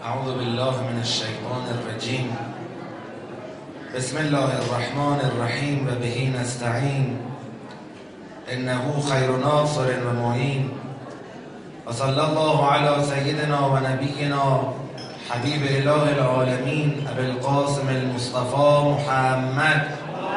اعوذ بالله من الشیطان الرجیم. بسم الله الرحمن الرحیم و به نستعین انه خیر ناصر و معین و صلی الله علی سیدنا و نبینا حبیب اله العالمین ابی القاسم المصطفى محمد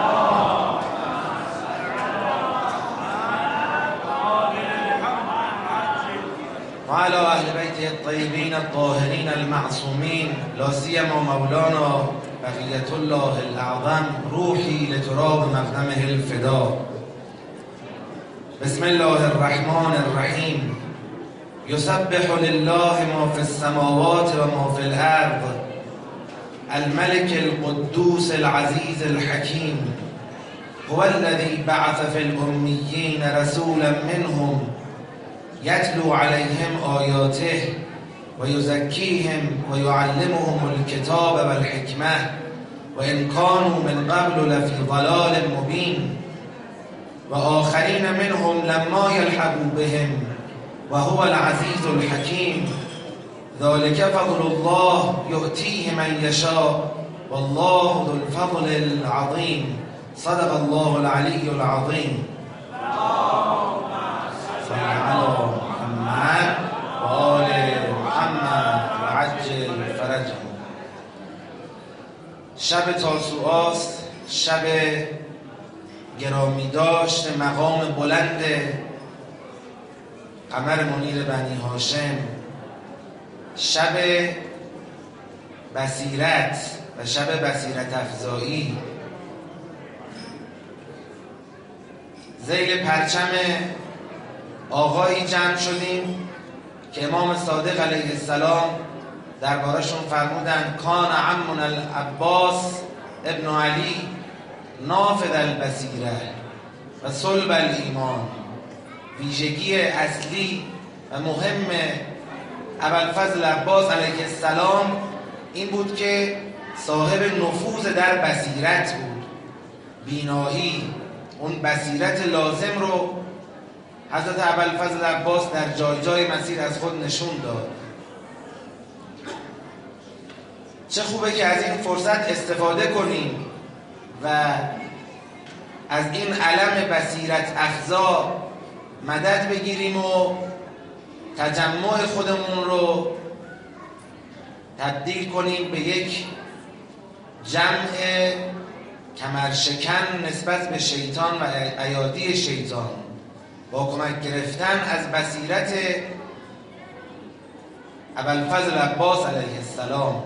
و علی اهل بیته الطیبین الطاهرین المعصومین لا سیما مولانا بقیة الله الاعظم روحی لتراب مقدمه الفدا. بسم الله الرحمن الرحیم. یسبح لله ما فی السماوات و ما فی الارض الملك القدوس العزیز الحکیم هو الذی بعث فی الامیین رسولا منهم یتلو علیهم آیاته و یزکیهم و یعلمهم الکتاب و الحکمه و ان کانوا من قبل لفی ضلال مبین و آخرین منهم لما یلحقوا بهم و هو العزیز الحکیم ذلک فضل الله یؤتیه من یشاء والله ذو الفضل العظیم. صدق الله العلی العظیم. صل علی محمد و آل محمد و عجل فرجهم. شب تاسوعاست، شب گرامی داشت مقام بلند قمر منیر بنی هاشم، شب بصیرت و شب بصیرت افزایی. ذیل پرچم آقایی جمع شدیم که امام صادق علیه السلام دربارشون فرمودن کان عمنا العباس ابن علی نافذ البصیره و صلب الایمان. ویژگی اصلی و مهم ابوالفضل عباس علیه السلام این بود که صاحب نفوذ در بصیرت بود، بینایی. اون بصیرت لازم رو حضرت ابوالفضل عباس در جای جای مسیر از خود نشون داد. چه خوبه که از این فرصت استفاده کنیم و از این علم بصیرت افزا مدد بگیریم و تجمع خودمون رو تبدیل کنیم به یک جمع کمرشکن نسبت به شیطان و ایادی شیطان، با کمک گرفتن از بصیرت ابوالفضل عباس علیه السلام.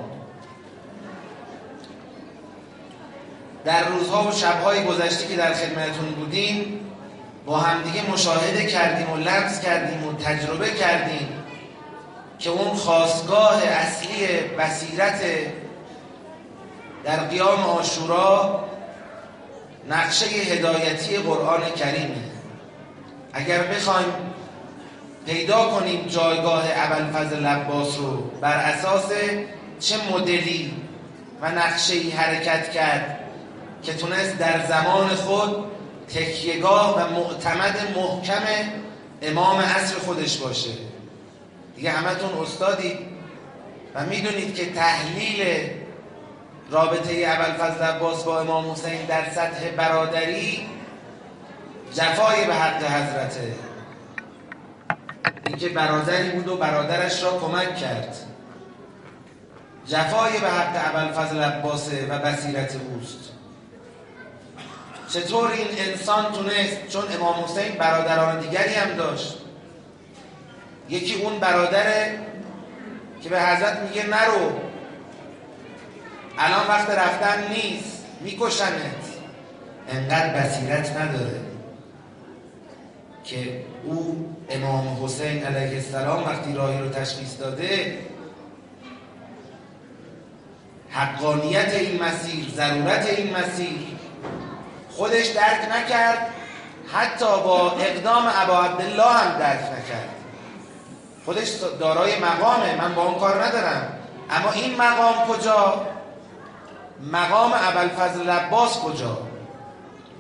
در روزها و شبهای گذشته که در خدمتتون بودیم با همدیگه مشاهده کردیم و لمس کردیم و تجربه کردیم که اون خاستگاه اصلی بصیرت در قیام عاشورا نقشه هدایتی قرآن کریمه. اگر بخوایم پیدا کنیم جایگاه ابوالفضل عباس رو بر اساس چه مدلی و نقشه‌ای حرکت کرد که تونست در زمان خود تکیهگاه و معتمد محکم امام عصر خودش باشه. دیگه همتون استادید و میدونید که تحلیل رابطه ابوالفضل عباس با امام حسین در سطح برادری جفای به حق حضرته. اینکه برادری بود و برادرش را کمک کرد، جفای به حق ابوالفضل عباس و بصیرت اوست. چطور این انسان تونست، چون امام حسین برادران دیگری هم داشت، یکی اون برادره که به حضرت میگه نرو، الان وقت رفتن نیست، میکشنت. انقدر بصیرت نداره که او امام حسین علیه السلام وقتی راهی رو تشخیص داده، حقانیت این مسیر، ضرورت این مسیر خودش درک نکرد، حتی با اقدام ابا عبدالله هم درک نکرد. خودش دارای مقامه، من با اون کار ندارم، اما این مقام کجا؟ مقام ابوالفضل عباس کجا؟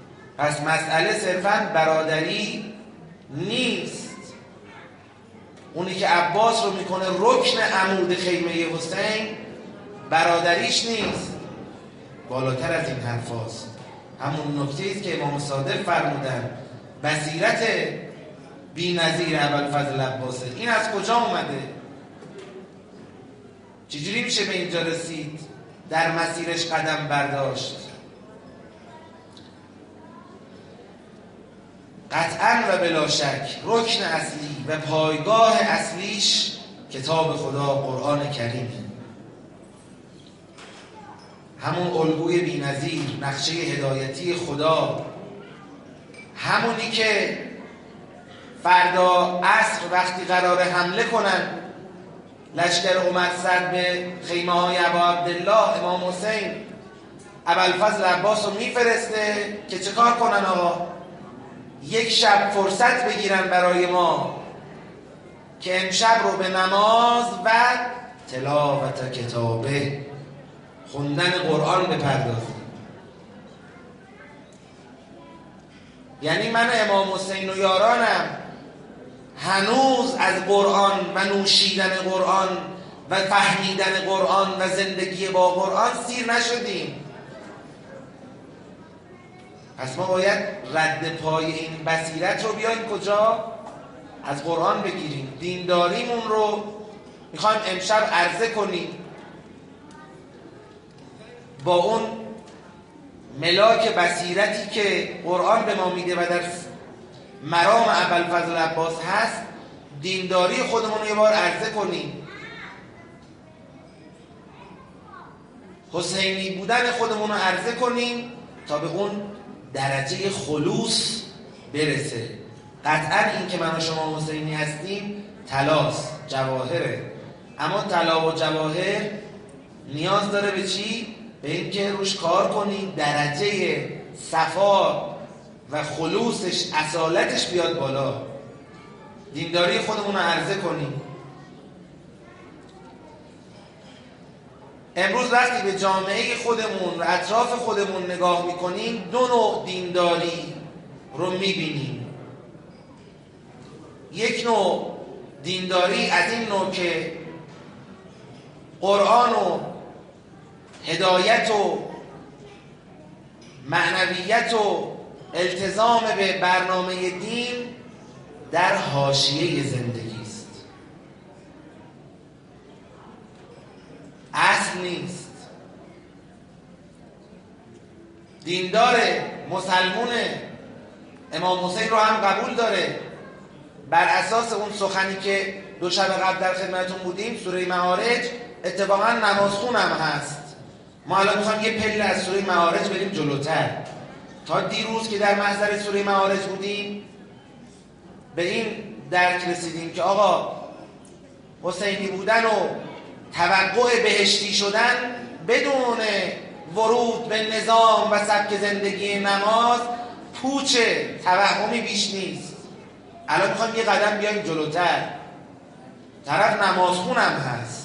پس مسئله صرفاً برادری نیست. اونی که عباس رو میکنه رکن عمود خیمه حسین برادریش نیست، بالاتر از این حرفاست. همون نکته است که امام صادق فرمودن بصیرت بی‌نظیر ابوالفضل عباسه. این از کجا اومده؟ چجوری میشه به اینجا رسید؟ در مسیرش قدم برداشت. قطعا و بلا شک رکن اصلی و پایگاه اصلیش کتاب خدا قرآن کریمه، همون الگوی بی‌نظیر، نقشه هدایتی خدا، همونی که فردا عصر وقتی قرار حمله کنن لشکر اومد سر به خیمه های ابا عبدالله امام حسین، ابوالفضل عباس رو میفرسته که چه کار کنن آقا؟ یک شب فرصت بگیرن برای ما که امشب رو به نماز و تلاوت کتابه، خوندن قرآن بپردازیم. یعنی من امام حسین و یارانم هنوز از قرآن و نوشیدن قرآن و فهمیدن قرآن و زندگی با قرآن سیر نشدیم. پس ما باید رد پای این بصیرت رو بیایم کجا؟ از قرآن بگیریم. دینداریمون رو میخوایم امشب عرضه کنیم با اون ملاک بصیرتی که قرآن به ما میده و در مرام ابوالفضل عباس هست. دینداری خودمون رو یه بار عرضه کنیم، حسینی بودن خودمون رو عرضه کنیم تا به اون درجه خلوص برسه. قطعا این که من و شما حسینی هستیم طلاست، جواهره، اما طلا و جواهر نیاز داره به چی؟ به این که روش کار کنیم، درجه صفا و خلوصش، اصالتش بیاد بالا. دینداری خودمون رو عرضه کنیم. امروز وقتی به جامعه خودمون و اطراف خودمون نگاه میکنیم دو نوع دینداری رو میبینیم. یک نوع دینداری از این نوع که قرآن و هدایت و معنویت و التزام به برنامه دین در حاشیه زندگی است، اصل نیست. دیندار مسلمون امام حسین رو هم قبول داره، بر اساس اون سخنی که دو شب قبل در خدمتون بودیم سوره معارج، اتفاقا نمازخون هم هست. ما الان میخوایم یه پله از سوره معارج بریم جلوتر. تا دیروز که در محضر سوره معارج بودیم به این درک رسیدیم که آقا حسینی بودن و توقع بهشتی شدن بدون ورود به نظام و سبک زندگی نماز پوچه، توهمی بیش نیست. الان میخوایم یه قدم بیایم جلوتر. طرف نمازخون هم هست،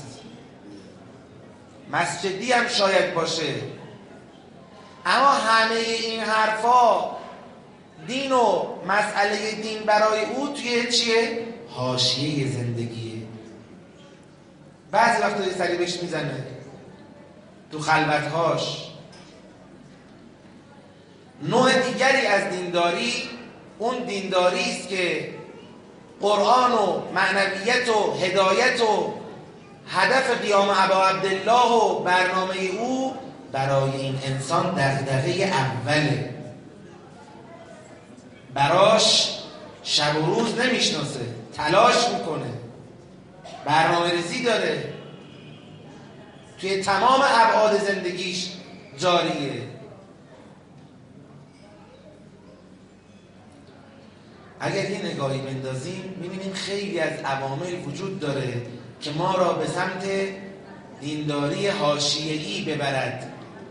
مسجدی هم شاید باشه، اما همه این حرفا دین و مسئله دین برای او توی چیه؟ حاشیه زندگیه. بعضی وقتا یه سری بهش میزنه تو خلوتهاش. نوع دیگری از دینداری اون دینداری است که قرآن و معنویت و هدایت و هدف قیام ابا عبدالله و برنامه او برای این انسان دغدغه اوله، براش شب و روز نمیشناسه، تلاش میکنه، برنامه ریزی داره، توی تمام ابعاد زندگیش جاریه. اگر یه نگاهی بندازیم میبینیم خیلی از عوامل وجود داره که ما را به سمت دینداری حاشیه‌ای ببرد.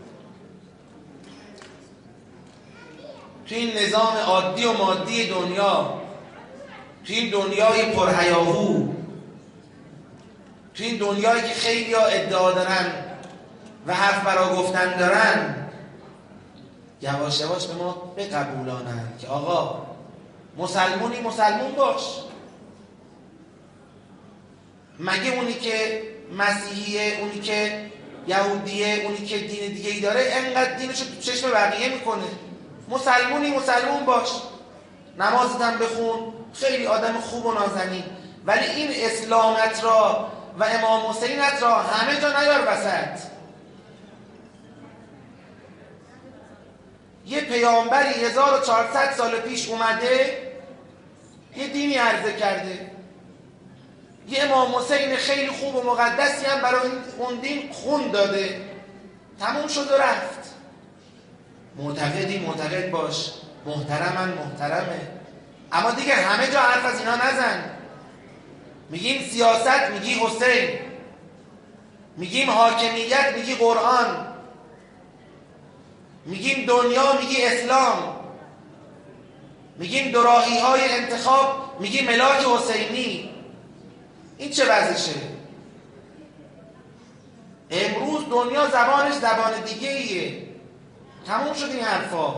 توی این نظام عادی و مادی دنیا، توی این دنیای پرهیاهو، توی این دنیایی که خیلی ها ادعا دارن و حرف برا گفتن دارن، یواش یواش به ما بقبولانن که آقا مسلمونی مسلمون باش، مگه اونی که مسیحیه، اونی که یهودیه، اونی که دین دیگه ای داره انقدر دینشو تو چشم بقیه میکنه؟ مسلمونی مسلمون باش، نمازت هم بخون، خیلی آدم خوب و نازنین، ولی این اسلامت را و امام حسینت را همه جا نیار وسط. یه پیامبری 1400 سال پیش اومده یه دینی عرضه کرده، یه امام حسین خیلی خوب و مقدسی هم برای اون دین خون داده، تموم شد و رفت. معتقدی معتقد باش، محترمن محترمه، اما دیگه همه جا حرف از اینا نزن. میگیم سیاست میگی حسین، میگیم حاکمیت میگی قرآن، میگیم دنیا میگی اسلام، میگیم دوراهی های انتخاب میگی ملاک حسینی. این چه وضعشه؟ امروز دنیا زبانش زبان دیگه ایه، تموم شد این حرفا.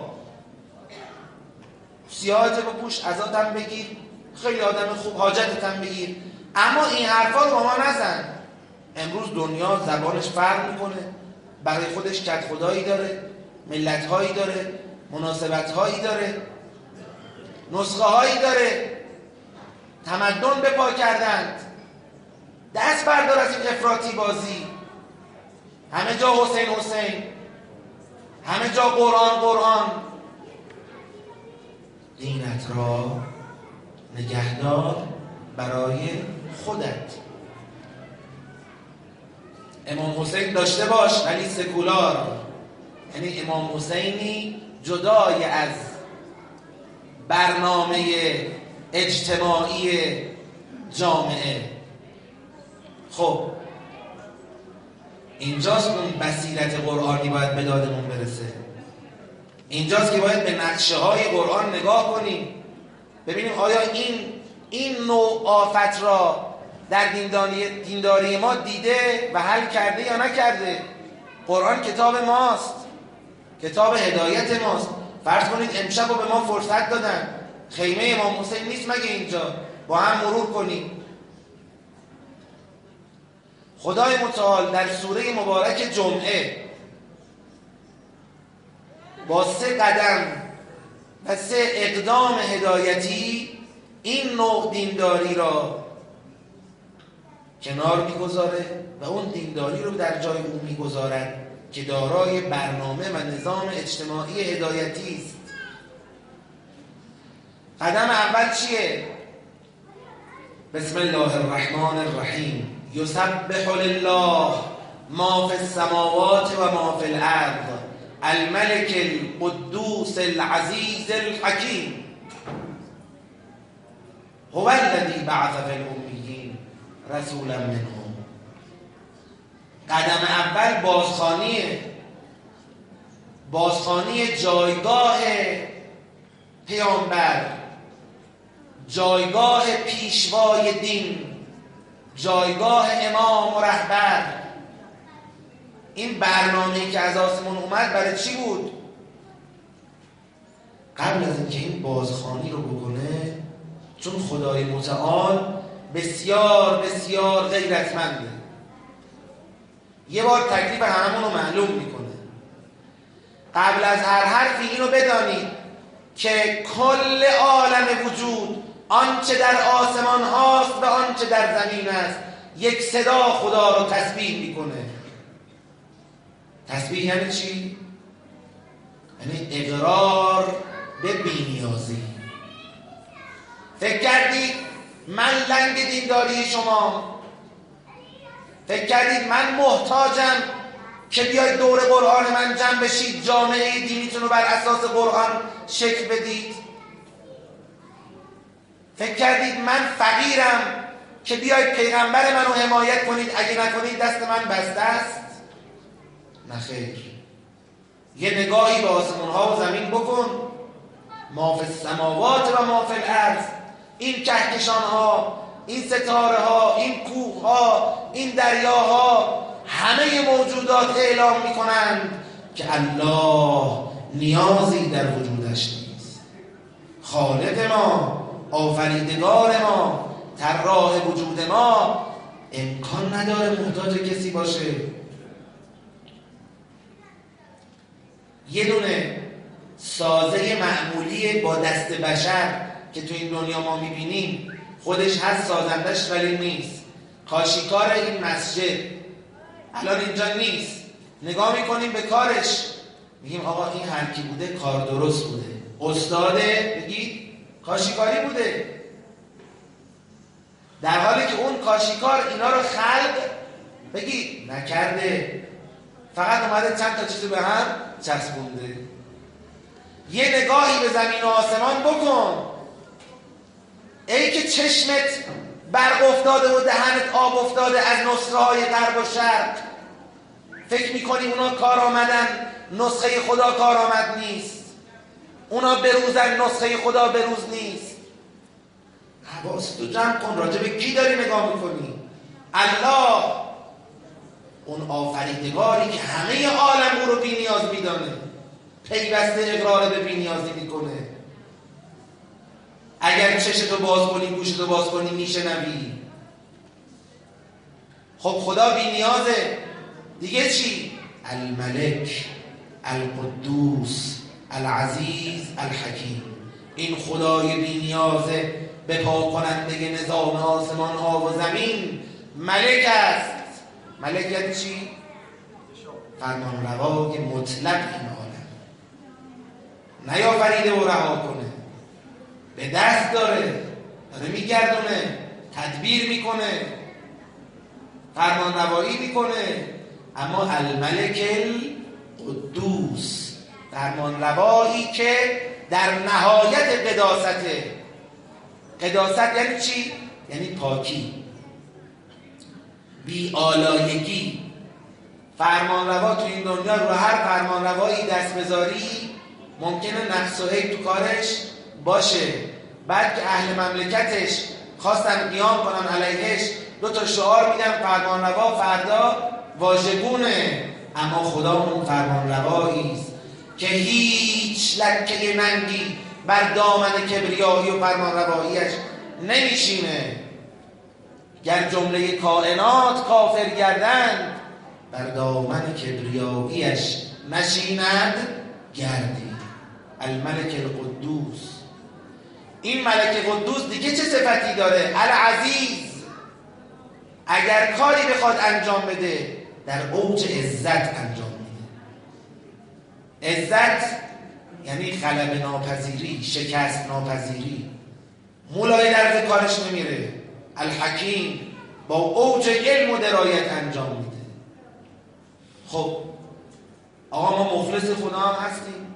سیاحت بپوش، ازادم بگیر، خیلی آدم خوب، حاجتتم بگیر، اما این حرفا رو با ما نزن. امروز دنیا زبانش فرق میکنه، برای خودش کد خدایی داره، ملت هایی داره، مناسبت هایی داره، نسخه هایی داره، تمدن به پا کردند. دست بردار از این افراطی بازی. همه جا حسین حسین، همه جا قرآن قرآن. دینت را نگهدار برای خودت. امام حسین داشته باش ولی سکولار، یعنی امام حسینی جدای از برنامه اجتماعی جامعه. خب اینجاست اون بصیرت قرآنی باید به دادمون برسه. اینجاست که باید به نقشه های قرآن نگاه کنیم، ببینیم آیا این نوع آفت را در دینداری ما دیده و حل کرده یا نکرده. قرآن کتاب ماست، کتاب هدایت ماست. فرض کنید امشب رو به ما فرصت دادن، خیمه امام حسین نیست مگه اینجا؟ با هم مرور کنیم. خدای متعال در سوره مبارک جمعه با 3 قدم و 3 اقدام هدایتی این نوع دینداری را کنار میگذاره و اون دینداری رو در جای اون میگذارد که دارای برنامه و نظام اجتماعی هدایتی است. قدم اول چیه؟ بسم الله الرحمن الرحیم. یسبح لله ما فی السماوات و ما فی الارض الملك القدوس العزیز الحکیم هو الذی بعث فی الامیین رسولا منهم. قدم اول بازخوانی جایگاه پیامبر، جایگاه پیشوای دین، جایگاه امام و رهبر. این برنامه‌ای که از آسمون اومد برای چی بود؟ قبل از اینکه این بازخوانی رو بکنه، چون خدای متعال بسیار بسیار غیرتمنده، یه بار تکلیف هممون رو معلوم میکنه. قبل از هر حرفی اینو بدانید که کل عالم وجود، آنچه در آسمان هاست و آنچه در زمین است، یک صدا خدا رو تسبیح میکنه. تسبیح یعنی چی؟ یعنی اقرار به بی‌نیازی. فکر کردید من لنگ دینداری شما؟ فکر کردید من محتاجم که بیاید دور قرآن من جمع بشید، جامعه دینیتون رو بر اساس قرآن شکل بدید؟ فکر کردید من فقیرم که بیاید پیغمبر منو حمایت کنید، اگه نکنید دست من بسته است؟ نه خیر. یه نگاهی به آسمان ها و زمین بکن. ما فی السماوات و ما فی الارض. این کهکشان ها، این ستاره ها، این کوه ها، این دریاها، همه موجودات اعلام میکنند که الله نیازی در وجودش نیست. خالق ما، آفریدگار ما، طراح وجود ما امکان نداره محتاج کسی باشه. یه دونه سازه معمولی با دست بشر که تو این دنیا ما میبینیم خودش هست سازندش ولی نیست. کاشیکار این مسجد الان اینجا نیست، نگاه میکنیم به کارش میگیم آقا این هر کی بوده کار درست بوده، استاده بگید کاشیکاری بوده، در حالی که اون کاشیکار اینا رو خلق بگید نکرده، فقط اومده چند تا چیزو به هم چسبونده. یه نگاهی به زمین و آسمان بکن ای که چشمت برق افتاده و دهنت آب افتاده از نسخه های غرب و شرق، فکر میکنی اونا کار آمدن نسخه خدا کار آمد نیست، اونا بروزن نسخه خدا بروز نیست. حواستو جمع کن، راجع به کی داری نگاه میکنی؟ الله، اون آفریدگاری که همه عالم او رو بی نیاز میدانه، پیوسته اقرار به بی نیازی میکنه. اگر چشتو باز کنی گوشتو باز کنی میشنوی. خب خدا بی نیازه، دیگه چی؟ الملک، القدوس، العزیز، الحکیم. این خدای بی نیازه، به پاک کننده نظام آسمان ها و زمین ملک است. ملک یعنی چی؟ فرمان روای مطلق این عالم، نیافریده و رها کنه، به دست داره میگردونه، تدبیر میکنه، فرمان روایی میکنه. اما الملک القدوس، فرمان روایی که در نهایت قداسته. قداست یعنی چی؟ یعنی پاکی، بی آلایگی. فرمان روا تو این دنیا رو هر فرمان روایی دست بذاری ممکنه نقص و عیب تو کارش باشه، بعد که اهل مملکتش خواستن قیام کنن علیهش دو تا شعار میدن فرمان روا فردا واژگونه. اما خدا اون فرمان روایی است که هیچ لکه ننگی بر دامن کبریایی و فرمان رواییش نمیشینه. گر جمله کائنات کافر گردند بر دامن کبریاییش نشیند گردی. الملک القدوس. این ملک قدوس دیگه چه صفتی داره؟ العزیز. اگر کاری بخواد انجام بده در اوج عزت انجام میده. عزت یعنی غلبه ناپذیری، شکست ناپذیری، مولای درز کارش نمیره. الحکیم، با اوج علم و درایت انجام میده. خب آقا ما مخلص خدا هم هستیم،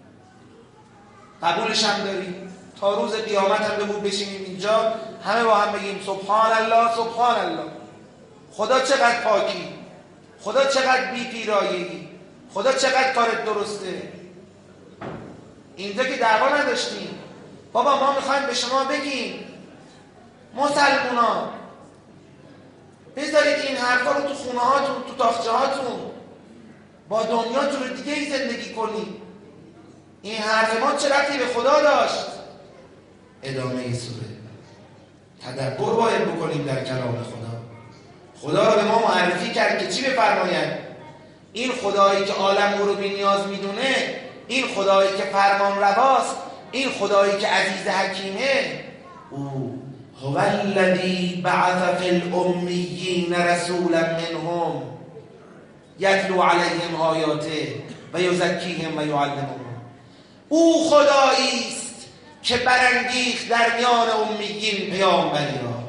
قبولش هم داریم، تا روز قیامت هم بگو بشینیم اینجا همه با هم بگیم سبحان الله سبحان الله، خدا چقدر پاکی، خدا چقدر بی پیرایه‌ای، خدا چقدر کارت درسته. اینجا که دعوا نداشتیم، بابا ما میخوایم به شما بگیم مسلمونا بذارید این حرفا رو تو خونه هاتون، تو تاخچه هاتون، با دنیاتون رو دیگه ای زندگی کنید. این حرف ما چه ربطی به خدا داشت؟ ادامه سوره. تدبر باید بکنیم در کلام خدا. خدا رو به ما معرفی کرد که چی بفرماید. این خدایی که عالم او رو بی نیاز میدونه، این خدایی که فرمان رواست، این خدایی که عزیز حکیمه، او هو الذی بعث فی الامیین رسولا منهم یتلو علیهم آیاته و یزکیهم و یعلمهم. او خدایی است که برانگیخت در میان امیین پیامبری را.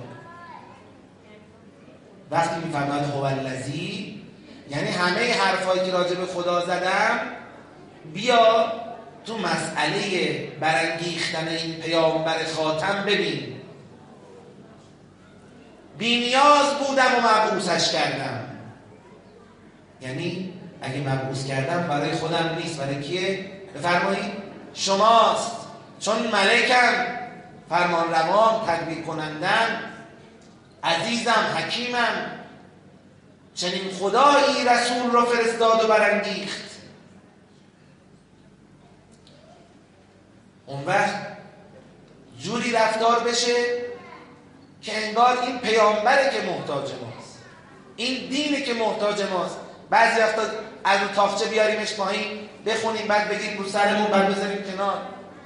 وقتی میفرماید هو الذی یعنی همه حرفایی که راجع به خدا زدم بیا تو مسئله برانگیختن این پیامبر خاتم ببین. بی نیاز بودم و مبعوثش کردم. یعنی اگه مبعوث کردم برای خودم نیست، برای کیه؟ بفرمایید شماست. چون ملکم، فرمان روام، تدبیر کنندم، عزیزم، حکیمم، چنین خدایی رسول رو فرستاد و برانگیخت. اون وقت جوری رفتار بشه که انگار این پیامبره که محتاج ماست، این دینه که محتاج ماست. بعضی وقتا از اون تاقچه بیاریمش پایین بخونیم، بعد بگید رو سرمون، بعد بذاریم کنار.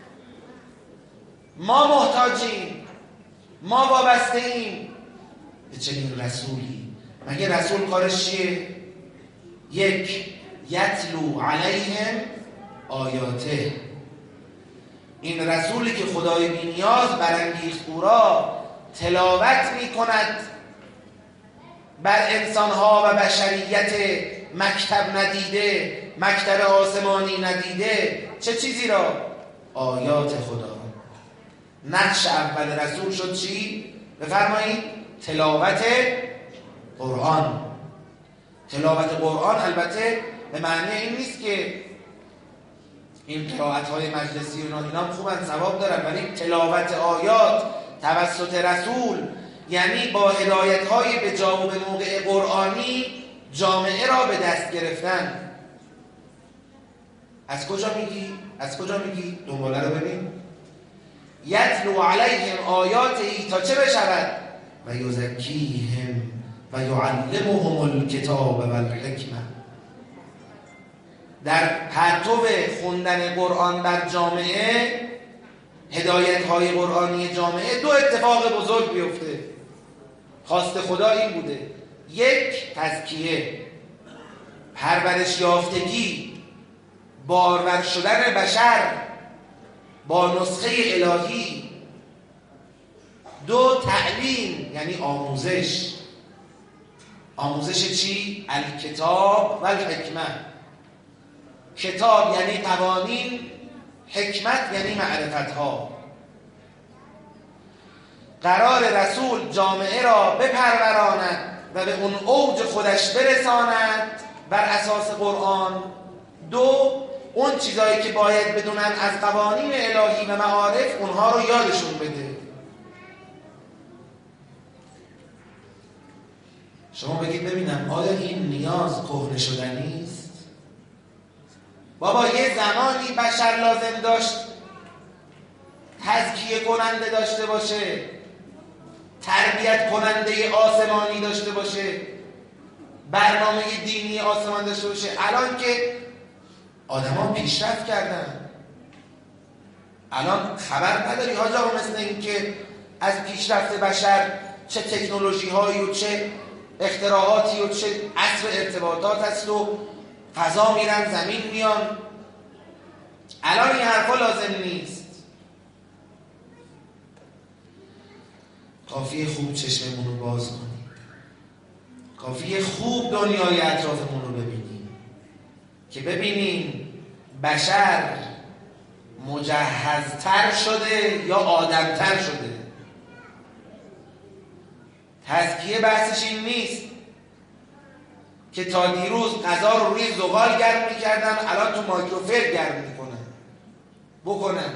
ما محتاجیم، ما وابسته ایم به چنین رسولی. مگه رسول کارش چیه؟ یک، یتلو علیهم آیاته. این رسولی که خدای بی‌نیاز برانگیخت او را تلاوت می کند بر انسانها و بشریت مکتب ندیده، مکتب آسمانی ندیده. چه چیزی را؟ آیات خدا. نقش اول رسول شد چی؟ بفرمایید تلاوت قرآن. تلاوت قرآن البته به معنی این نیست که این قرائت‌های مجلسی و اینا خوبن، ثواب دارن، ولی تلاوت آیات توسط رسول یعنی با هدایت‌های به جا و به موقع قرآنی جامعه را به دست گرفتن. از کجا میگی؟ از کجا میگی؟ دنباله رو ببین. یتلو علیهم آیاته تا چه بشود؟ و یزکیهم و یعلمهم الکتاب و الحکمه. در پرتو خوندن قرآن بر جامعه، هدایت‌های قرآنی جامعه، دو اتفاق بزرگ بیفته. خواست خدا این بوده: یک، تزکیه، پرورش یافتگی، بارور شدن بشر با نسخه الهی. دو، تعلیم یعنی آموزش. آموزش چی؟ الکتاب و الحکمه. کتاب یعنی قوانین، حکمت یعنی معرفتها. قرار رسول جامعه را بپروراند و به اون اوج خودش برساند بر اساس قرآن. دو، اون چیزایی که باید بدونن از قوانین الهی و معارف اونها رو یادشون بده. شما بگید ببینم آیا این نیاز کهنه شدنی است؟ بابا یه زمانی بشر لازم داشت تزکیه کننده داشته باشه، تربیت کننده آسمانی داشته باشه، برنامه دینی آسمان داشته باشه. الان که آدما پیشرفت کردن، الان خبر نداری حاج آقا مثل این که از پیشرفت بشر چه تکنولوژی هایی و چه اختراعاتی و چه عصر ارتباطات هست و فضا میرن زمین میان. الان این حرفا لازم نیست. کافیه خوب چشممون رو باز کنیم، کافیه خوب دنیای اطرافمون رو ببینیم که ببینیم بشر مجهزتر شده یا آدمتر شده. تزکیه بحثش این نیست که تا دیروز غذا رو روی زغال گرم میکردن، الان تو مایکروفر گرم بکنن.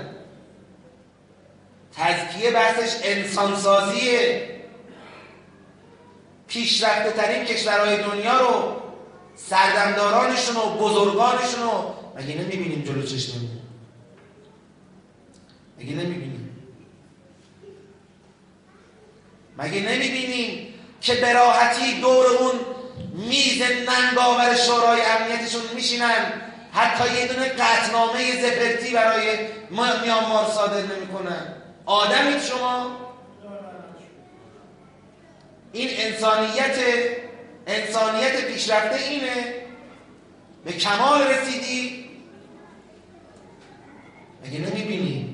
تزکیه بحثش انسانسازیه. پیشرفته ترین کشورهای دنیا رو، سردمدارانشون و بزرگانشون رو مگه نمیبینیم جلو چشممون؟ مگه نمیبینیم؟ مگه نمیبینیم که به راحتی دور اون میز ننگاور شورای امنیتشون میشینن، حتی یه دونه قطعنامه زپرتی برای میانمار صادر نمیکنن؟ آدمید شما؟ این انسانیت پیشرفته اینه؟ به کمال رسیدی؟ مگه نمیبینی؟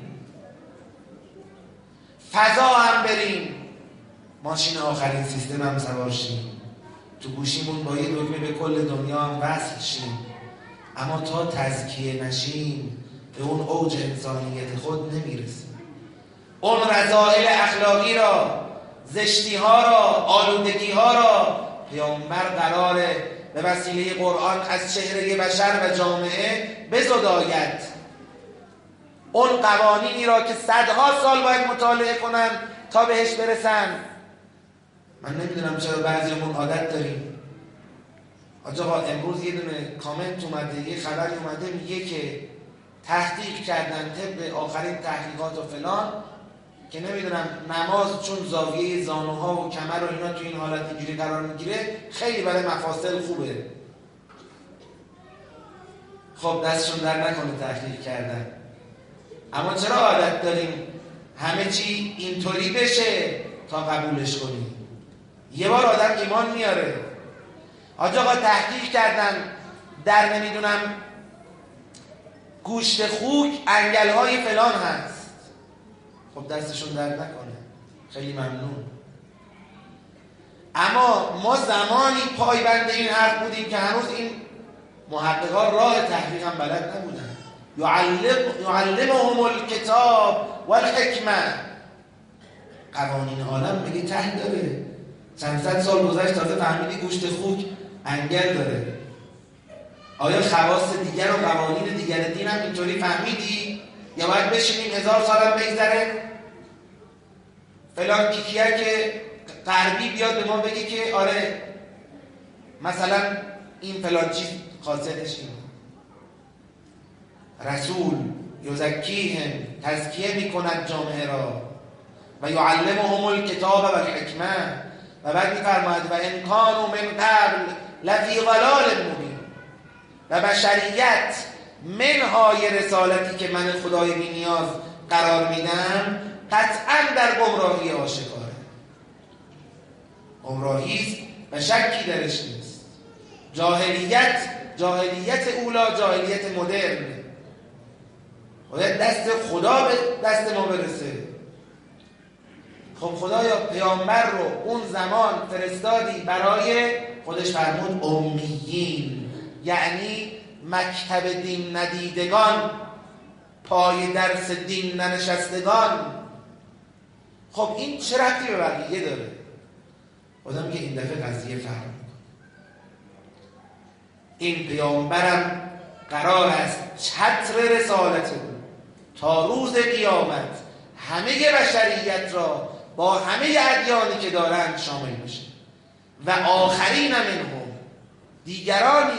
فضا هم بریم، ماشین آخرین سیستم هم سوار شیم، تو گوشیمون با یه دکمه به کل دنیا هم وصل شیم، اما تا تزکیه نشیم به اون اوج انسانیت خود نمیرسیم. اون رذائل اخلاقی را، زشتی ها را، آلودگی ها را پیامبر قراره به وسیله قرآن از چهره بشر و جامعه بزداید. اون قوانینی را که صدها سال باید مطالعه کنن تا بهش برسن. من نمیدونم چرا بعضیمون عادت داریم. آقا امروز یه دونه کامنت اومده، یه خبری اومده میگه که تحقیق کردن طبق آخرین تحقیقات و فلان که نمیدونم نماز چون زاویه زانوها و کمر و اینا تو این حالت اینجوری قرار میگیره خیلی برای مفاصل خوبه. خب دستشون در نکنه تحقیق کردن. اما چرا عادت داریم همه چی اینطوری بشه تا قبولش کنیم؟ یه بار آدم ایمان میاره. حاج آقا تحقیق کردن در نمیدونم گوشت خوک انگل‌های فلان هست. خب دستشون درد نکنه، خیلی ممنون. اما ما زمانی پایبند این حرف بودیم که هنوز این محققان راه تحقیق هم بلد نبودن. یعلمهم الکتاب والحکمه. قوانین عالم میگه ته داره. چند صد سال گذشت تازه فهمیدی گوشت خوک انگل داره. آیا خواص دیگر و قوانین دیگر دین هم اینطوری فهمیدی؟ یا باید بشینیم 1000 سال هم بگذره فلان کیکیه که غربی بیاد به ما بگه که آره مثلا این فلان چیز خاصیتش اینه؟ رسول یزکیهم، تزکیه میکند جامعه را، و یعلمهم الکتاب و الحکمه، و بعد میفرماید و ان کانوا من قبل لفی ضلال مبین. و بشریت منهای رسالتی که من خدای بی نیاز قرار میدم قطعا در گمراهی آشکاره. گمراهی است و شکی درش نیست. جاهلیت اولا، جاهلیت مدرن. باید دست خدا به دست ما برسه. خب خدایا پیامبر رو اون زمان فرستادی برای خودش فرمود امیین، یعنی مکتب دین ندیدگان، پای درس دین ننشستگان. خب این چه ربطی به بقیه داره؟ خدا میگه این دفعه قضیه فهم. این پیامبرم قرار است چتر رسالت او تا روز قیامت همه بشریت را با همه ادیانی که دارند شامل بشه. و آخرین منهم، دیگرانی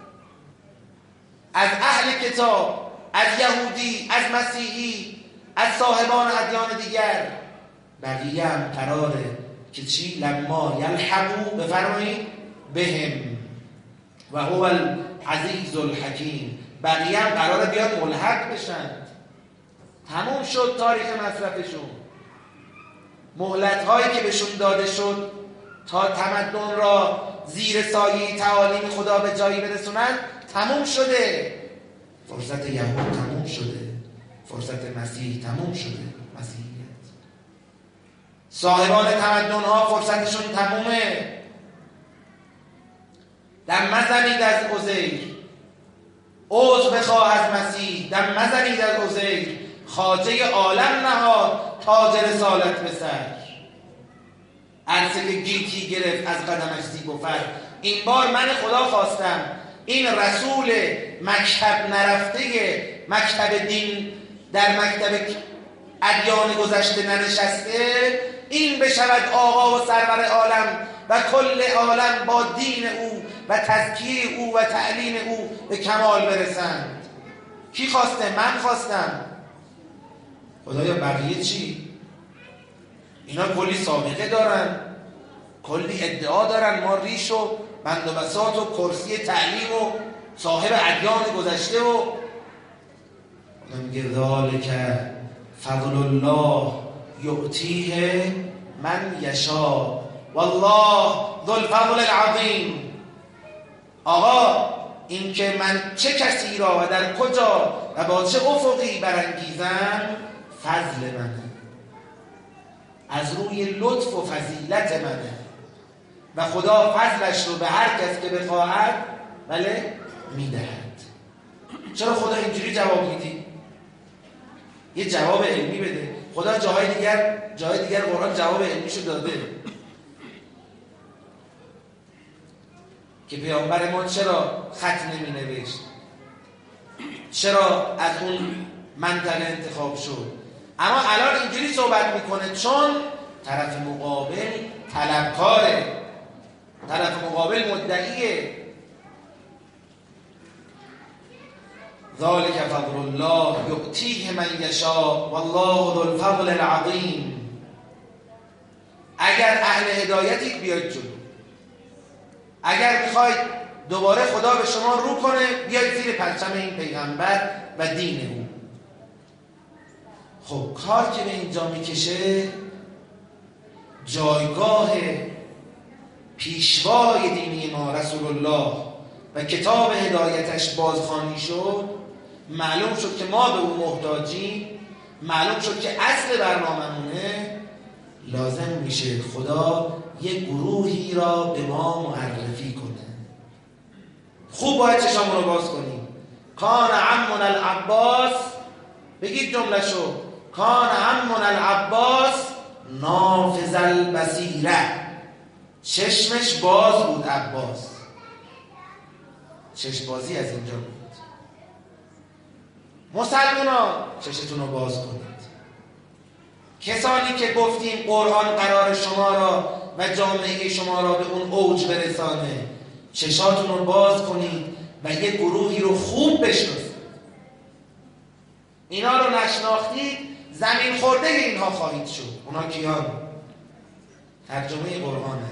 از اهل کتاب، از یهودی، از مسیحی، از صاحبان ادیان دیگر، بقیه هم قراره که چی؟ لما یلحقوا، بفرمایید، بهم و هو العزیز الحکیم. بقیه هم قراره بیاد ملحق بشن. تموم شد تاریخ مصرفشون. مهلت هایی که بهشون داده شد تا تمدن را زیر سایه تعالیم خدا به جایی برسونن تموم شده. فرصت یهود تموم شده، فرصت مسیح تموم شده، مسیحیت. صاحبان تمدن ها فرصتشون تمومه. دم مزنید از عزیر، عذر بخواه از مسیح. دم مزنید از عزیر، خواجه عالم نهاد تاج رسالت به سر. عرصه گیتی گرفت از قدمش زیب و فر. این بار من خدا خواستم این رسول مکتب نرفته، مکتب دین در مکتب ادیان گذشته ننشسته، این بشود آقا و سرور عالم و کل عالم با دین او و تزکیه او و تعلیم او به کمال برسند. کی خواسته؟ من خواستم. خدایا بقیه چی؟ اینا کلی سابقه دارن، کلی ادعا دارن، ما ریش و بند و بساط و کرسی تعلیم و صاحب ادیان گذشته و خدا میگه ذالک فضل الله یعطیه من یشاء والله ذو الفضل العظیم. آقا این که من چه کسی را و در کجا و با چه افقی برانگیزم فضل منه، از روی لطف و فضیلت منه و خدا فضلش رو به هر کس که بخواهد بله میدهد. چرا خدا اینجوری جواب میدی؟ یه جواب علمی بده. خدا جای دیگر قرآن جواب علمیشو داده که پیامبر ما چرا خط نمی نوشت، چرا از اون منطقه انتخاب شد. اما الان اینجوری صحبت میکنه چون طرف مقابل طلبکاره، طرف مقابل مدعیه. ذلک فضل الله یؤتیه من یشاء والله ذو الفضل العظیم. اگر اهل هدایتید بیاید جلو، اگر میخواید دوباره خدا به شما رو کنه بیاید زیر پرچم این پیغمبر و دین او. خب کار که به اینجا میکشه جایگاه پیشوای دینی ما رسول الله و کتاب هدایتش بازخوانی شد، معلوم شد که ما به او محتاجیم، معلوم شد که اصل برنامه‌مونه لازم میشه خدا یک گروهی را به ما معرفی کنه. خوب باید چشامون رو باز کنیم. کان عمنا العباس، بگید جمله شو، کان عمنا العباس نافذ البصیره، چشمش باز بود عباس، چشم بازی از اینجا بود. مسلمانان چشتون رو باز کنید. کسانی که گفتیم قرآن قرار شما را و جامعه شما را به اون اوج برسانه، چشاتون رو باز کنید و یه گروهی رو خوب بشناسید. اینا رو نشناختید زمین خورده اینها خواهید شد. اونا کیان؟ ترجمه قرآنه.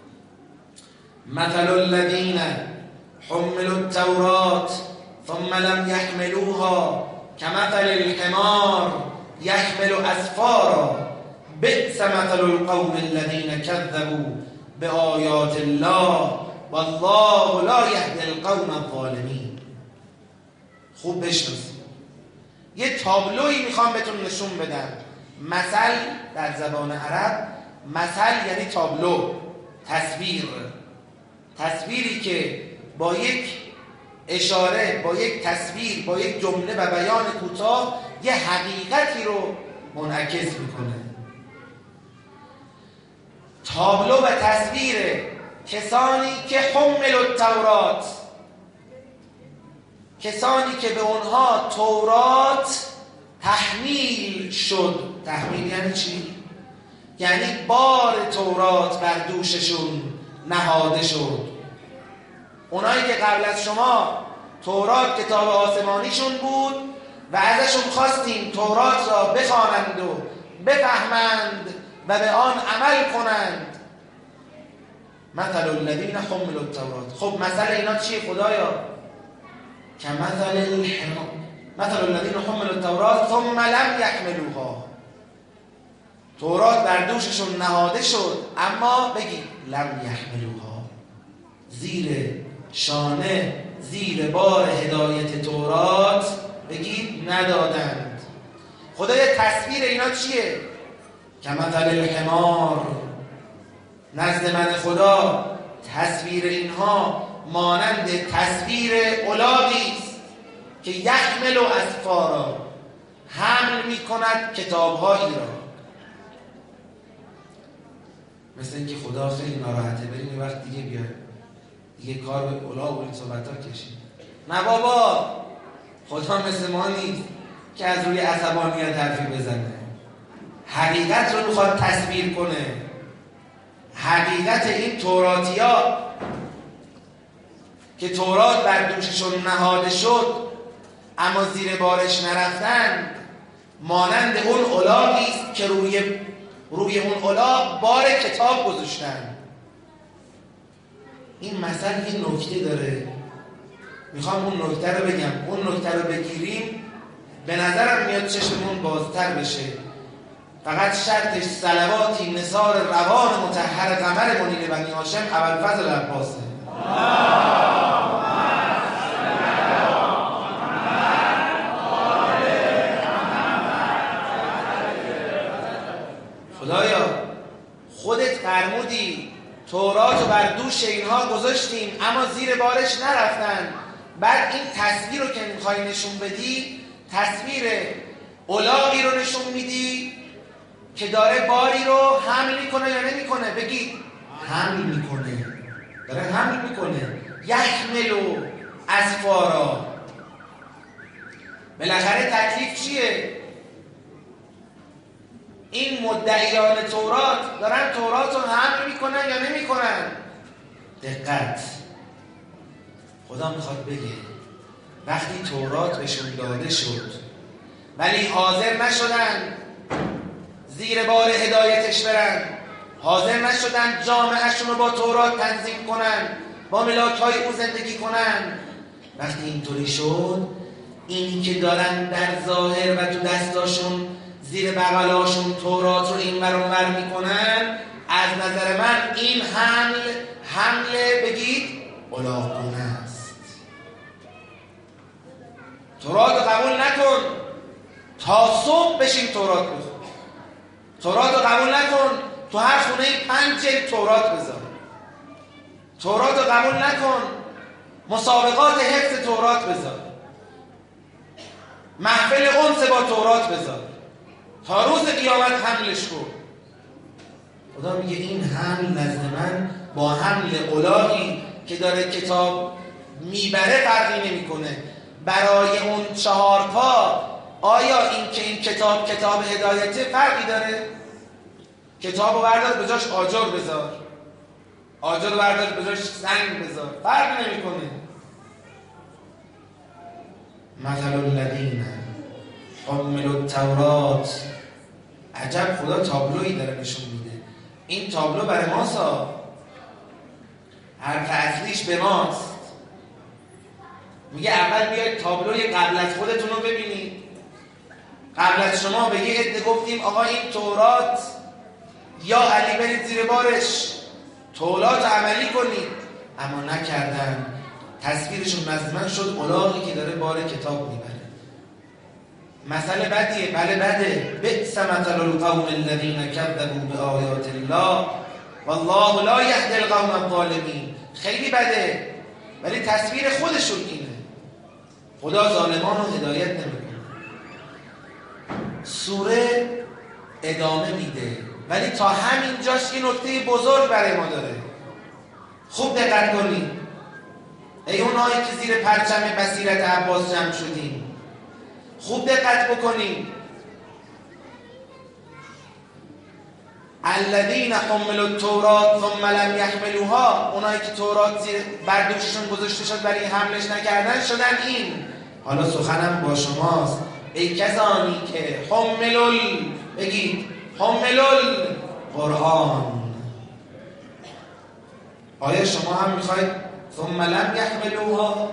مثل الذین حملوا التوراة ثم لم يحملوها كمثل الحمار يحمل اسفارا بئس مثل القوم الذين كذبوا بآیات الله والله لا يهدي القوم الظالمین. خوب بشناسید. یه تابلویی میخوام بهتون نشون بدم. مثل در زبان عرب، مثل یعنی تابلو، تصویر، تصویری که با یک اشاره، با یک تصویر، با یک جمله و بیان کوتاه یه حقیقتی رو منعکس میکنه. تابلو و تصویر کسانی که حملوا التورات، کسانی که به اونها تورات تحمیل شد. تحمیل یعنی چی؟ یعنی بار تورات بر دوششون نهاده شد. اونایی که قبل از شما تورات کتاب آسمانیشون بود و ازشون خواستیم تورات را بخوانند و بفهمند و به آن عمل کنند. مثل الذین حملوا التورات. خب مثل اینا چیه خدایا؟ که مثل الذین حملوا التورات ثم لم یحملوها. تورات بر دوششون نهاده شد اما بگید لم یحملوها، زیر شانه، زیر بار هدایت تورات بگید ندادند. خدای تصویر اینا چیه؟ که مثل الحمار، نزد من خدا تصویر اینها مانند تصویر الاغی است که یحمل اسفارا، حمل می کند کتابهایی را. مثل اینکه خدا خیلی ناراحته، بریم یه وقت دیگه بیاد، دیگه کار به الاغ و این صحبت ها کشید. نه بابا، خدا مثل ما نیست که از روی عصبانیت حرفی بزنه. حقیقت رو میخواد تصویر کنه. حقیقت این توراتیا که تورات بر دوششون نهاده شد اما زیر بارش نرفتن، مانند اون الاغی است که روی اون الاغ بار کتاب گذاشتن. این مثل یه نکته داره، میخوام اون نکته رو بگم. اون نکته رو بگیریم به نظرم میاد چشممون بازتر بشه. فقط شرطش صلواتی نثار روان مطهر قمر منیر بنی هاشم ابوالفضل عباسه. خدایا خودت فرمودی تورات رو بر دوش اینها گذاشتیم اما زیر بارش نرفتن. بعد این تصویر رو که میخوای نشون بدی، تصویر الاغی رو نشون میدی که داره باری رو حمل میکنه یا نمیکنه؟ بگید حمل میکنه، داره حمل میکنه. یحملوا اسفارا. بالاخره تکلیف چیه؟ این مدعیان تورات دارن تورات رو حمل میکنن یا نمیکنن؟ دقت، خدا میخواد بگه وقتی تورات بهشون داده شد ولی حاضر نشدن زیر بار هدایتش برن، حاضر نشدن جامعهشون رو با تورات تنظیم کنن، با ملاک‌های او زندگی کنن. وقتی اینطوری شد، اینی که دارن در ظاهر و تو دستاشون زیر بغلاشون تورات رو این ور اون ور میکنن، از نظر من این حمله بگید الاغونه است. تورات رو قبول نکن تا صبح بشین تورات بخون. تورات رو قبول نکن تو هر خونه 5 جلد تورات بذار. تورات رو قبول نکن مسابقات حفظ تورات بذار، محفل انس با تورات بذار، تا روز قیامت حملش کن. خدا میگه این حمل نزد من با حمل الاغی که داره کتاب میبره فرقی نمیکنه. برای اون 4 پا آیا این که این کتاب هدایته فرقی داره؟ کتابو بردار به جاش آجر بذار، آجر بردار به جاش سنگ بذار، فرق نمیکنه. مثل الذین حملوا التورات، عجب خدا تابلویی داره نشون میده. این تابلو برای ماست، حرف اصلیش به ماست. میگه اول بیاید تابلوی قبل از خودتون رو ببینید. قبل از شما به یه عده گفتیم آقا این تورات یا علی برید زیر بارش تورات عملی کنید، اما نکردن. تصویرشون نزد من شد الاغی که داره بار کتاب میبره. مسئله بدیه، بله بده. بئس مثل القوم الذین کذبوا بآیات الله والله لا یهدی القوم الظالمین. خیلی بده، ولی تصویر خودشون اینه. خدا ظالمان رو هدایت نمیکنه. سوره ادامه میده، ولی تا همین جاش یه نکته بزرگ برای ما داره. خوب دقت کنید ای اونایی که زیر پرچم بصیرت عباس جمع شدیم، خوب دقت بکنید. الذین حملوا التوراة ثم لم یحملوها، اونایی که تورات زیر بر دوششون گذاشته شد ولی حملش نکردن شدن این. حالا سخنم با شماست ای کسانی که بگید حملوا القرآن. آیا شما هم میخواید ثم لم یحملوها؟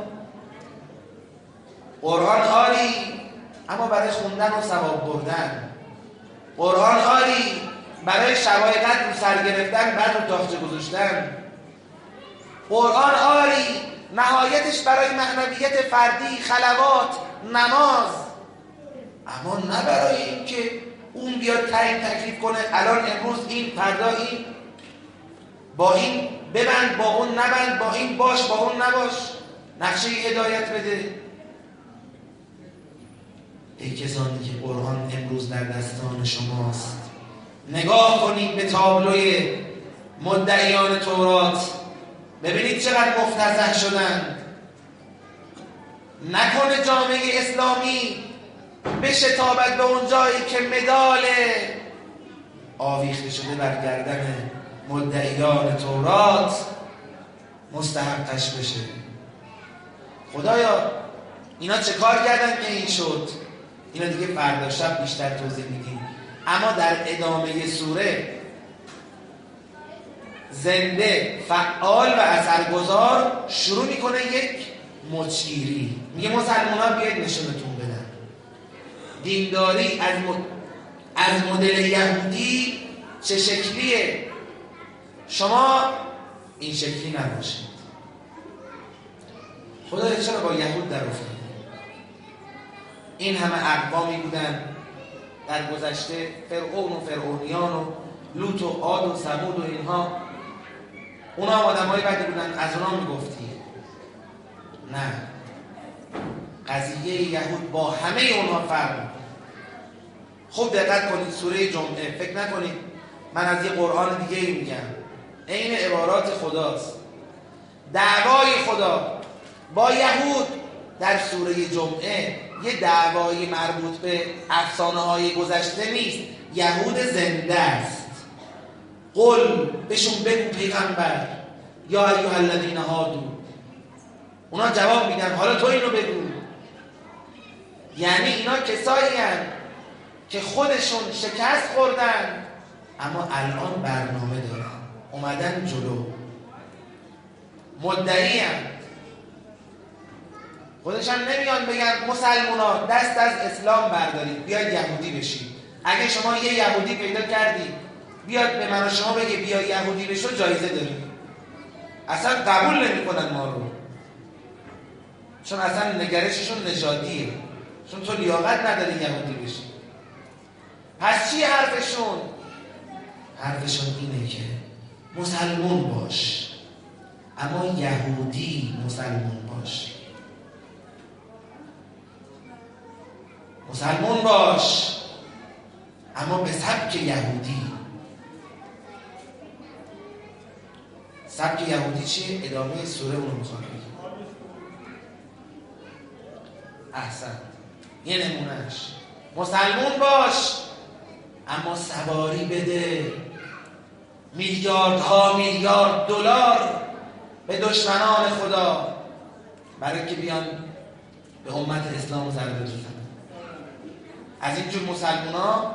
قرآن آری، اما برای خوندن و ثواب بردن. قرآن آری برای شبای قدر رو سر گرفتن، بعد رو تاخچه گذاشتن. قرآن آری نهایتش برای معنویت فردی، خلوات، نماز، اما نه برای این که اون بیاد تعیین تکلیف کنه الان امروز این فردا این، با این ببند با اون نبند، با این باش با اون نباش، نقشه هدایت بده. ای کسانی که قرآن امروز در دستان شماست، نگاه کنید به تابلوی مدعیان تورات، ببینید چقدر مفتضح شدن. نکنه جامعه اسلامی بشتابد به اون جایی که مدال آویخته شده بر گردن مدعیان تورات مستحقش بشه. خدایا اینا چه کار کردن که این شد؟ اینا دیگه فردا شب بیشتر توضیح میدیم. اما در ادامه سوره زنده، فعال و اثرگذار شروع میکنه یک مچگیری. میگه مسلمان ها بیاید نشونتون بدن دینداری از مدل یهودی چه شکلیه، شما این شکلی نباشید. خدایا چرا با یهود در افتادی؟ این همه اقوامی بودن در گذشته، فرعون و فرعونیان و لوط و عاد و ثمود و اینها، اونا هم آدم های بدی بودن، از اونا میگفتی؟ نه، قضیه یهود با همه اونها فرق بود. خوب دقت کنید سوره جمعه، فکر نکنید من از یه قرآن دیگه میگم، عین عبارات خداست. دعوای خدا با یهود در سوره جمعه یه دعوای مربوط به افسانه های گذشته نیست، یهود زنده است. قل بهشون بگو پیغمبر یا ایها الذین هادو، اونا جواب میدن حالا تو اینو بگو یعنی اینا کسایی هستند که خودشون شکست خوردن اما الان برنامه دارن، اومدن جلو، مدعی هستند. خودشان نمیان بگن مسلمونا دست از اسلام بردارید بیاید یهودی بشید. اگه شما یه یهودی پیدا کردید بیاد به من و شما بگه بیا یهودی بشو، جایزه داریم. اصلا قبول نمیکنن ما رو، چون اصلا نگرششون نژادیه، چون تو لیاقت نداری یهودی بشی. پس چی حرفشون؟ حرفشون اینه که مسلمون باش اما یهودی مسلمون باش. مسلمون باش اما به سبک یهودی. سبک یهودی چیه؟ ادامه سوره اونو میخواد بگیم. احسن، یه نمونهش مسلمون باش اما سواری بده میلیاردها میلیارد دلار به دشمنان خدا برای که بیان به امت اسلام ضربه بزنن. از اینجور مسلمونا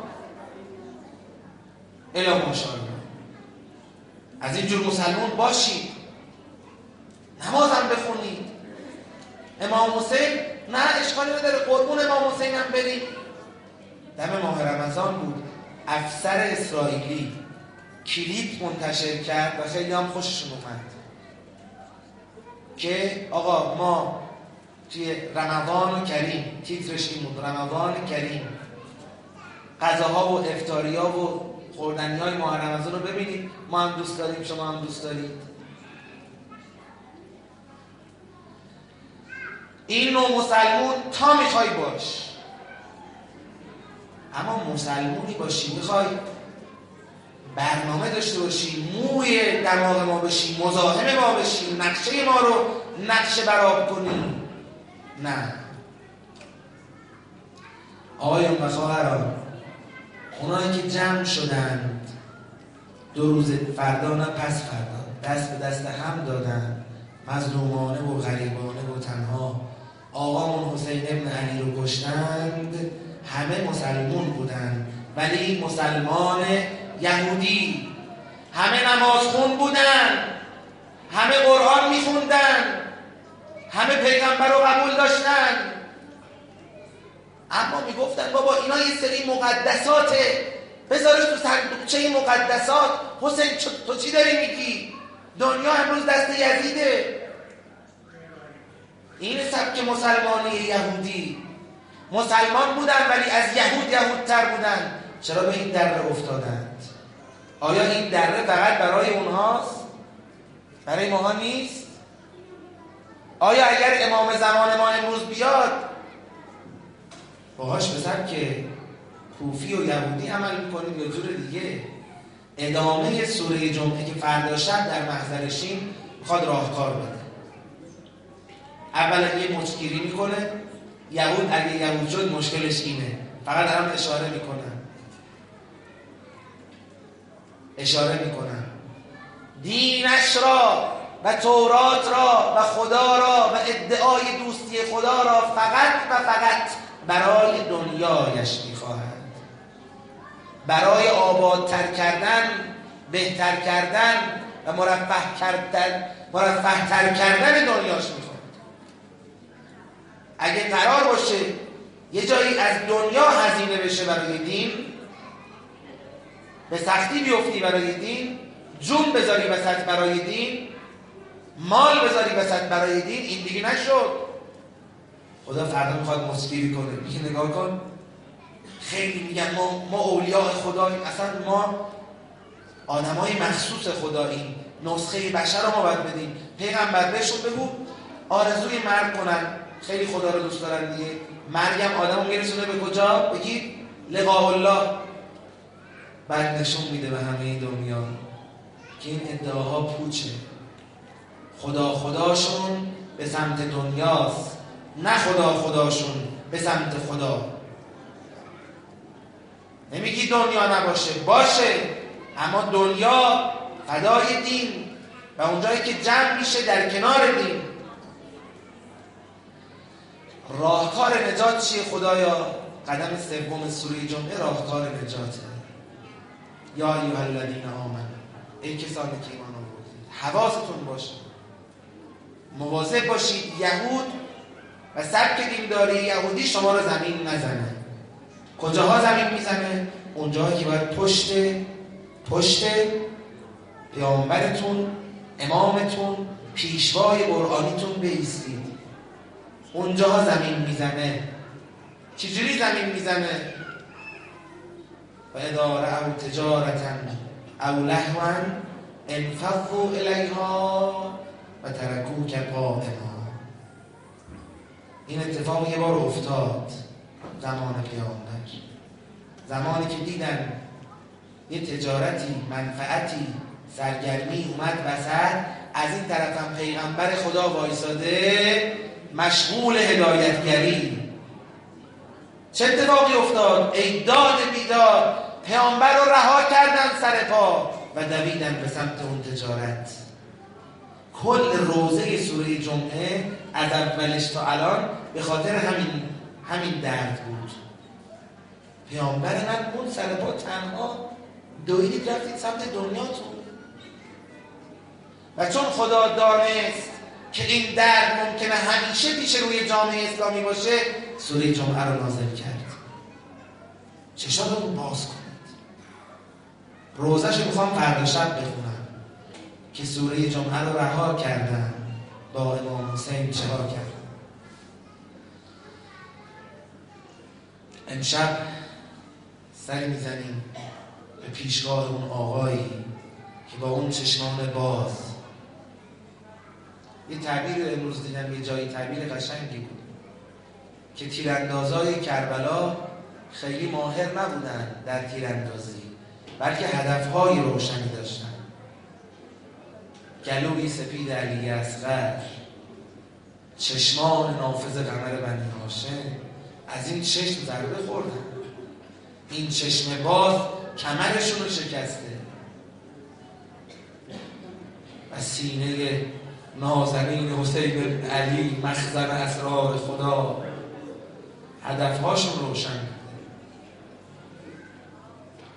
الا ماشاءالله، از اینجور مسلمون باشید. نمازم بخونید. امام حسین نه اشکالی نداره، قربون امام حسین هم برید. دم ماه رمضان بود، افسر اسرائیلی کلیپ منتشر کرد و خیلی هم خوششون اومد که آقا ما توی رمضان کریم، تیترش این بود رمضان کریم، غذاها و افطاری‌ها و خوردنی‌های ماه رمضان رو ببینید، ما هم دوست داریم شما هم دوست دارید. این نوع مسلمون تا میخوای باش، اما مسلمونی باشی میخوای برنامه داشته باشی، موی دماغ ما بشی، مزاحم ما بشی، نقشه ما رو نقشه براب کنی. نه آقایان و خواهران، اونایی که جمع شدند 2 روز فردا نه پس فردا دست به دست هم دادن، مظلومانه و غریبانه و تنها آقامون حسین ابن علی رو کشتند، همه مسلمون بودن ولی مسلمان یهودی. همه نمازخون بودن، همه قرآن میخوندن، همه پیغمبر رو قبول داشتن، اما میگفتن بابا اینا یه سری مقدساته، بذارش تو صندوقچه مقدسات. حسین تو چی داری میگی؟ دنیا امروز دست یزیده. این سبک مسلمانی یهودی. مسلمان بودن ولی از یهودتر بودن. چرا به این دره افتادند؟ آیا این دره فقط برای اونهاست؟ برای ماها نیست؟ آیا اگر امام زمان ما امروز بیاد باهاش به سبک کوفی و یهودی عمل میکنیم یا جور دیگه؟ ادامه سوره جمعه که فردا شب در محضرشیم میخواد راهکار بده. اولا یه مچگیری میکنه. یهود اگه یهود شد مشکلش اینه، فقط دارم اشاره میکنن دینش را و تورات را و خدا را و ادعای دوستی خدا را فقط و فقط برای دنیایش میخواهد، برای آبادتر کردن، بهتر کردن و مرفه‌تر کردن دنیاش میخواهد. اگه قرار باشه یه جایی از دنیا هزینه بشه برای دین، به سختی بیفتی برای دین، جون بذاری وسط برای دین، مال بذاری وسط برای دین، این دیگه نشد. خدا فردا میخواد مسکیری کنه، میگه نگاه کن، خیلی میگن ما اولیاء خداییم، اصلا ما آدمای مخصوص خداییم، نسخه بشر رو ما باید بدیم. پیغمبر بهشون بگو آرزوی مرگ کنن، خیلی خدا رو دوست دارن دیگه. مرگم آدم رو میرسونه به کجا؟ بگید لقاء الله. بعد نشون میده به همه دنیا که این ادعاها پوچه. خداشون به سمت دنیاست، نه خداشون به سمت خدا. نمیگی دنیا نباشه، باشه، اما دنیا فدای دین و اونجایی که جمع میشه در کنار دین. راهکار نجات چیه خدایا؟ قدم سوم سوره جمعه راهکار نجاته. یا ایها الذین آمنوا، ای کسانی که ایمان آوردید، حواستون باشه، مواظب باشید یهود و سبک دینداری یهودی شما رو زمین نزنه. کجاها زمین میزنه؟ اونجاهایی که باید پشت پیامبرتون، امامتون، پیشوای قرآنیتون بایستید. اونجاها زمین میزنه. چجوری زمین میزنه؟ و اذا رأوا تجارة او لهوا انفضوا الیها و ترکوک قائما. این اتفاق یه بار افتاد زمان پیامبر، زمانی که دیدن یه تجارتی، منفعتی، سرگرمی اومد وسط، از این طرف هم پیغمبر خدا وایساده مشغول هدایتگری. چه اتفاقی افتاد؟ ای داد بیداد، پیامبر رو رها کردن سر پا و دویدن به سمت اون تجارت. کل روزه سوره جمعه از اولش تا الان به خاطر همین درد بود. پیامبر من اون سر پا تنها دویدید رفتید سمت دنیاتون. و چون خدا دانست که این درد ممکنه همیشه پیش روی جامعه اسلامی باشه، سوره جمعه رو نازل کرد. چشاتون باز کنید. روزش میخوام فردا شب بخونم که سوره جمعه رو رها کردن، با امام حسین چها کردن. امشب سری میزنیم به پیشگاه اون آقایی که با اون چشمان باز، یه تعبیر امروز دیدم یه جایی تعبیر قشنگی بود که تیراندازای کربلا خیلی ماهر نبودن در تیراندازی، بلکه هدفهای روشنی داشتن. گلوی سپید علی اصغر، چشمان نافذ قمر بنی هاشم، از این چشم ضربه خوردن. این چشم باز کمرشون رو شکسته و سینه نازنین حسین علی مخزن اسرار خدا، هدفهاشون روشن.